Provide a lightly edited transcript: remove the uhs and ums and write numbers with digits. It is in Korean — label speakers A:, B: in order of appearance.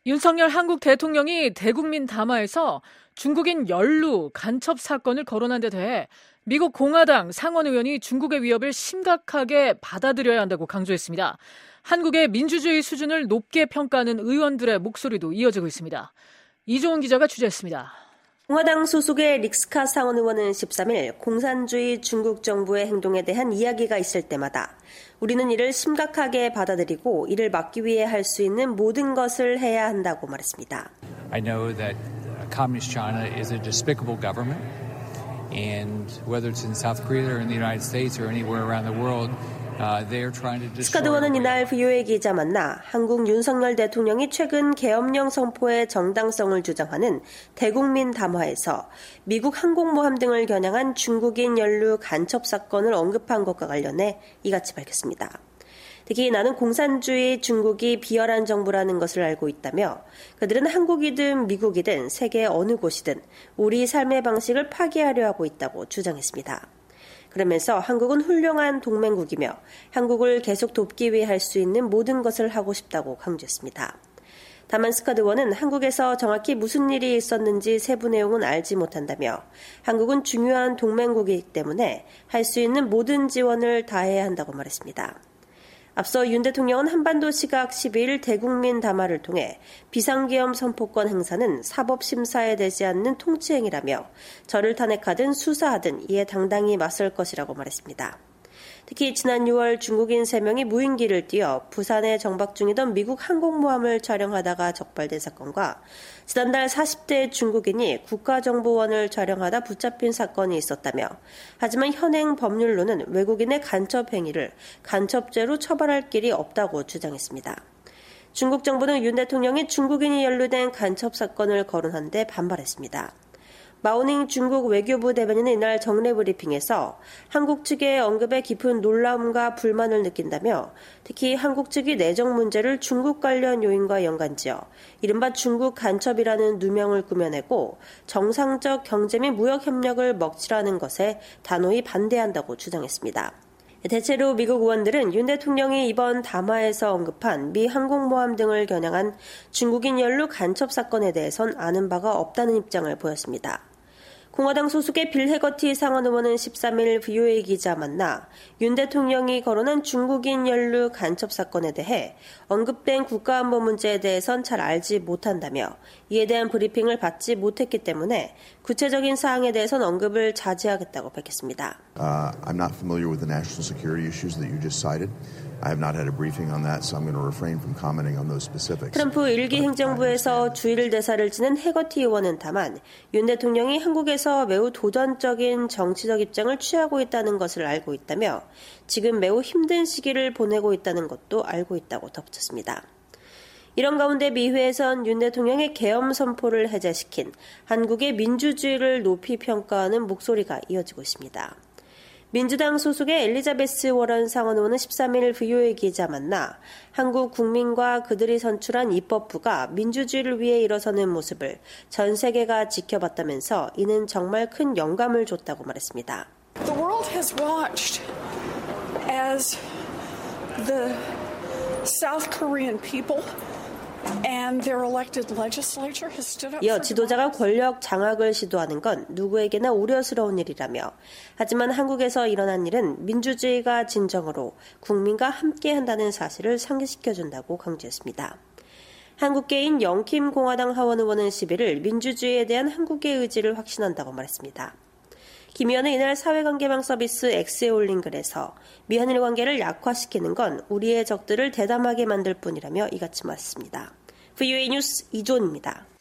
A: 윤석열 한국 대통령이 대국민 담화에서 중국인 연루 간첩 사건을 거론한 데 대해 미국 공화당 상원 의원이 중국의 위협을 심각하게 받아들여야 한다고 강조했습니다. 한국의 민주주의 수준을 높게 평가하는 의원들의 목소리도 이어지고 있습니다. 이종훈 기자가 취재했습니다.
B: 공화당 소속의 릭스카 상원 의원은 13일 공산주의 중국 정부의 행동에 대한 이야기가 있을 때마다 우리는 이를 심각하게 받아들이고 이를 막기 위해 할 수 있는 모든 것을 해야 한다고 말했습니다.
C: I know that Communist China is a despicable government, and whether it's in South Korea or in the United States or anywhere around the world, they are trying to destroy.
B: 스카드 의원은 이날 VOA 기자 만나 한국 윤석열 대통령이 최근 계엄령 선포의 정당성을 주장하는 대국민 담화에서 미국 항공모함 등을 겨냥한 중국인 연루 간첩 사건을 언급한 것과 관련해 이같이 밝혔습니다. 특히 나는 공산주의 중국이 비열한 정부라는 것을 알고 있다며 그들은 한국이든 미국이든 세계 어느 곳이든 우리 삶의 방식을 파괴하려 하고 있다고 주장했습니다. 그러면서 한국은 훌륭한 동맹국이며 한국을 계속 돕기 위해 할 수 있는 모든 것을 하고 싶다고 강조했습니다. 다만 스카드 의원은 한국에서 정확히 무슨 일이 있었는지 세부 내용은 알지 못한다며 한국은 중요한 동맹국이기 때문에 할 수 있는 모든 지원을 다해야 한다고 말했습니다. 앞서 윤 대통령은 한반도 시각 12일 대국민 담화를 통해 비상계엄 선포권 행사는 사법심사에 되지 않는 통치행위라며 저를 탄핵하든 수사하든 이에 당당히 맞설 것이라고 말했습니다. 특히 지난 6월 중국인 3명이 무인기를 띄워 부산에 정박 중이던 미국 항공모함을 촬영하다가 적발된 사건과 지난달 40대 중국인이 국가정보원을 촬영하다 붙잡힌 사건이 있었다며 하지만 현행 법률로는 외국인의 간첩 행위를 간첩죄로 처벌할 길이 없다고 주장했습니다. 중국 정부는 윤 대통령이 중국인이 연루된 간첩 사건을 거론한 데 반발했습니다. 마오닝 중국 외교부 대변인은 이날 정례 브리핑에서 한국 측의 언급에 깊은 놀라움과 불만을 느낀다며 특히 한국 측이 내정 문제를 중국 관련 요인과 연관지어 이른바 중국 간첩이라는 누명을 꾸며내고 정상적 경제 및 무역 협력을 먹칠하는 것에 단호히 반대한다고 주장했습니다. 대체로 미국 의원들은 윤 대통령이 이번 담화에서 언급한 미 항공모함 등을 겨냥한 중국인 연루 간첩 사건에 대해선 아는 바가 없다는 입장을 보였습니다. 공화당 소속의 빌 해거티 상원 의원은 13일 VOA 기자 만나 윤 대통령이 거론한 중국인 연루 간첩 사건에 대해 언급된 국가안보 문제에 대해선 잘 알지 못한다며 이에 대한 브리핑을 받지 못했기 때문에 구체적인 사항에 대해선 언급을 자제하겠다고 밝혔습니다.
D: I'm not familiar with the national security issues that you just cited. I have not had a briefing on that, so I'm going to refrain from commenting on those specifics.
B: 트럼프 1기 행정부에서 주일 대사를 지낸 해거티 의원은 다만 윤 대통령이 한국에서 매우 도전적인 정치적 입장을 취하고 있다는 것을 알고 있다며 지금 매우 힘든 시기를 보내고 있다는 것도 알고 있다고 덧붙였습니다. 이런 가운데 미회에선 윤 대통령의 계엄 선포를 해제시킨 한국의 민주주의를 높이 평가하는 목소리가 이어지고 있습니다. 민주당 소속의 엘리자베스 워런 상원 의원은 13일 VOA 기자 만나 한국 국민과 그들이 선출한 입법부가 민주주의를 위해 일어서는 모습을 전 세계가 지켜봤다면서 이는 정말 큰 영감을 줬다고 말했습니다.
E: The world has watched as the South Korean people and their elected legislature has stood up.
B: 이어 지도자가 권력 장악을 시도하는 건 누구에게나 우려스러운 일이라며 하지만 한국에서 일어난 일은 민주주의가 진정으로 국민과 함께한다는 사실을 상기시켜준다고 강조했습니다. 한국계인 영킴 공화당 하원 의원은 11일 민주주의에 대한 한국의 의지를 확신한다고 말했습니다. 김 의원은 이날 사회관계망 서비스 X에 올린 글에서 미한일 관계를 약화시키는 건 우리의 적들을 대담하게 만들 뿐이라며 이같이 말했습니다. VOA 뉴스 이존입니다.